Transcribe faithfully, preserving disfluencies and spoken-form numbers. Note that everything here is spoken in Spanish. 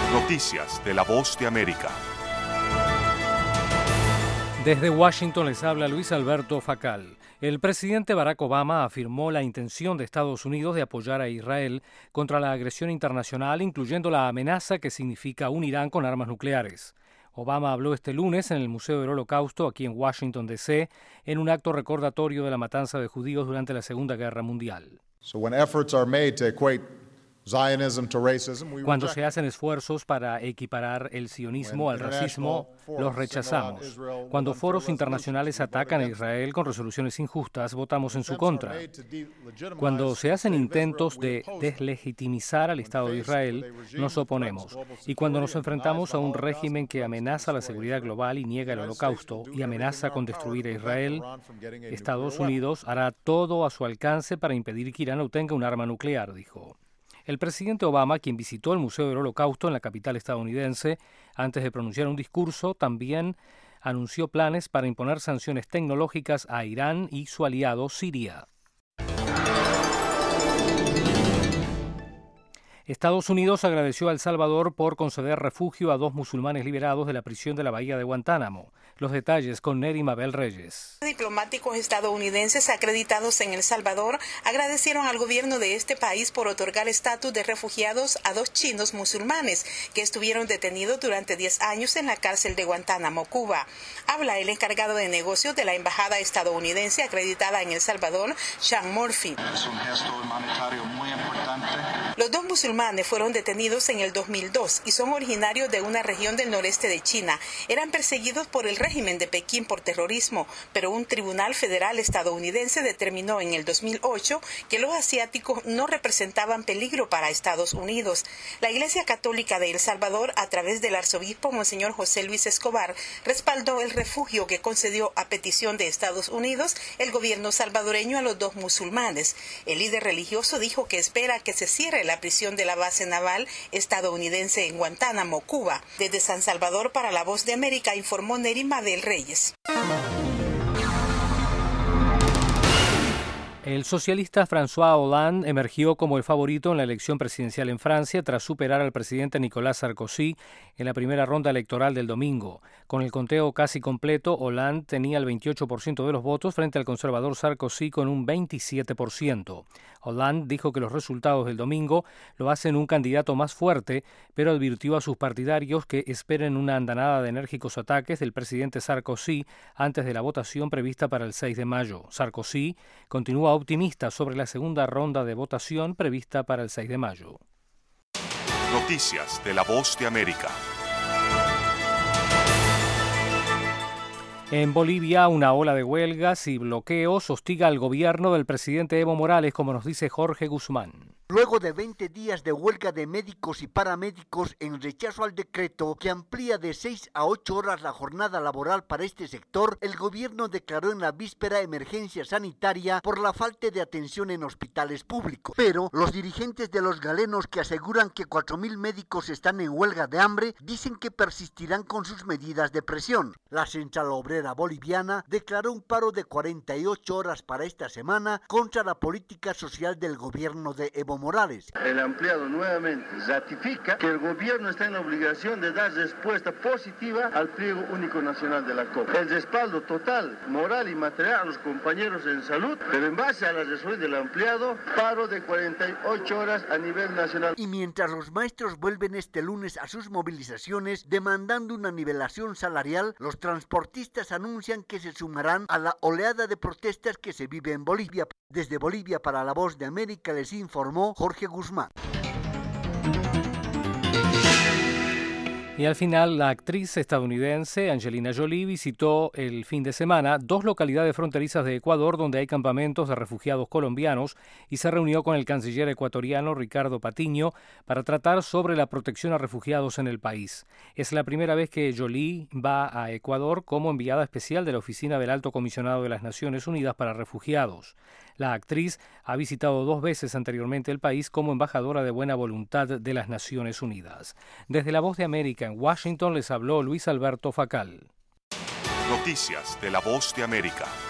Noticias de La Voz de América. Desde Washington les habla Luis Alberto Facal. El presidente Barack Obama afirmó la intención de Estados Unidos de apoyar a Israel contra la agresión internacional, incluyendo la amenaza que significa un Irán con armas nucleares. Obama habló este lunes en el Museo del Holocausto, aquí en Washington, D C, en un acto recordatorio de la matanza de judíos durante la Segunda Guerra Mundial. So when efforts are made to equate Zionism to racism, we Cuando se hacen esfuerzos para equiparar el sionismo al racismo, los rechazamos. Cuando foros internacionales atacan a Israel con resoluciones injustas, votamos en su contra. Cuando se hacen intentos de deslegitimizar al Estado de Israel, nos oponemos. Y cuando nos enfrentamos a un régimen que amenaza la seguridad global y niega el Holocausto y amenaza con destruir a Israel, Estados Unidos hará todo a su alcance para impedir que Irán obtenga un arma nuclear, dijo. El presidente Obama, quien visitó el Museo del Holocausto en la capital estadounidense, antes de pronunciar un discurso, también anunció planes para imponer sanciones tecnológicas a Irán y su aliado Siria. Estados Unidos agradeció a El Salvador por conceder refugio a dos musulmanes liberados de la prisión de la Bahía de Guantánamo. Los detalles con Neri Mabel Reyes. Diplomáticos estadounidenses acreditados en El Salvador agradecieron al gobierno de este país por otorgar estatus de refugiados a dos chinos musulmanes que estuvieron detenidos durante diez años en la cárcel de Guantánamo, Cuba. Habla el encargado de negocios de la embajada estadounidense acreditada en El Salvador, Sean Murphy. Es un gesto humanitario muy importante. Los dos musulmanes fueron detenidos en el dos mil dos y son originarios de una región del noreste de China. Eran perseguidos por el régimen de Pekín por terrorismo, pero un tribunal federal estadounidense determinó en el dos mil ocho que los asiáticos no representaban peligro para Estados Unidos. La Iglesia Católica de El Salvador, a través del arzobispo Monseñor José Luis Escobar, respaldó el refugio que concedió a petición de Estados Unidos el gobierno salvadoreño a los dos musulmanes. El líder religioso dijo que espera que se cierre la prisión de la base naval estadounidense en Guantánamo, Cuba. Desde San Salvador, para La Voz de América, informó Neri Mabel Reyes. El socialista François Hollande emergió como el favorito en la elección presidencial en Francia tras superar al presidente Nicolas Sarkozy en la primera ronda electoral del domingo. Con el conteo casi completo, Hollande tenía el veintiocho por ciento de los votos frente al conservador Sarkozy con un veintisiete por ciento. Hollande dijo que los resultados del domingo lo hacen un candidato más fuerte, pero advirtió a sus partidarios que esperen una andanada de enérgicos ataques del presidente Sarkozy antes de la votación prevista para el seis de mayo. Sarkozy continúa optimista sobre la segunda ronda de votación prevista para el seis de mayo. Noticias de La Voz de América. En Bolivia, una ola de huelgas y bloqueos hostiga al gobierno del presidente Evo Morales, como nos dice Jorge Guzmán. Luego de veinte días de huelga de médicos y paramédicos en rechazo al decreto que amplía de seis a ocho horas la jornada laboral para este sector, el gobierno declaró en la víspera emergencia sanitaria por la falta de atención en hospitales públicos. Pero los dirigentes de los galenos, que aseguran que cuatro mil médicos están en huelga de hambre, dicen que persistirán con sus medidas de presión. La Central Obrera Boliviana declaró un paro de cuarenta y ocho horas para esta semana contra la política social del gobierno de Evo Morales. El empleado nuevamente ratifica que el gobierno está en la obligación de dar respuesta positiva al pliego único nacional de la C O P. El respaldo total, moral y material a los compañeros en salud, pero en base a la resolución del empleado, paro de cuarenta y ocho horas a nivel nacional. Y mientras los maestros vuelven este lunes a sus movilizaciones demandando una nivelación salarial, los transportistas anuncian que se sumarán a la oleada de protestas que se vive en Bolivia. Desde Bolivia, para La Voz de América, les informó Jorge Guzmán. Y al final, la actriz estadounidense Angelina Jolie visitó el fin de semana dos localidades fronterizas de Ecuador donde hay campamentos de refugiados colombianos y se reunió con el canciller ecuatoriano Ricardo Patiño para tratar sobre la protección a refugiados en el país. Es la primera vez que Jolie va a Ecuador como enviada especial de la Oficina del Alto Comisionado de las Naciones Unidas para Refugiados. La actriz ha visitado dos veces anteriormente el país como embajadora de buena voluntad de las Naciones Unidas. Desde La Voz de América en Washington les habló Luis Alberto Facal. Noticias de La Voz de América.